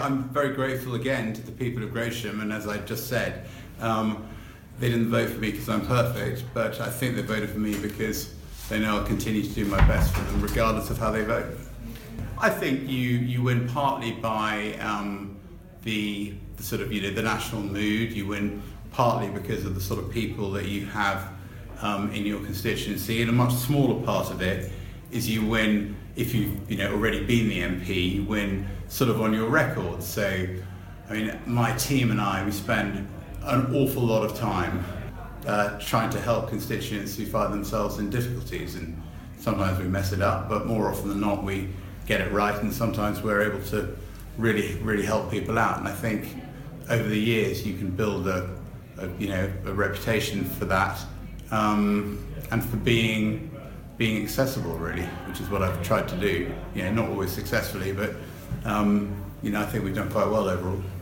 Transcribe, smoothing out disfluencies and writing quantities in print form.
I'm very grateful again to the people of Gravesham, and as I just said, they didn't vote for me because I'm perfect, but I think they voted for me because they know I'll continue to do my best for them regardless of how they vote. I think you win partly by the sort of, the national mood. You win partly because of the sort of people that you have in your constituency, and a much smaller part of it is you win if you've already been the MP. You win sort of on your record. So, I mean, my team and I, we spend an awful lot of time trying to help constituents who find themselves in difficulties, and sometimes we mess it up, but more often than not we get it right, and sometimes we're able to really help people out. And I think over the years you can build a reputation for that, and for being accessible, really, which is what I've tried to do. Not always successfully, but I think we've done quite well overall.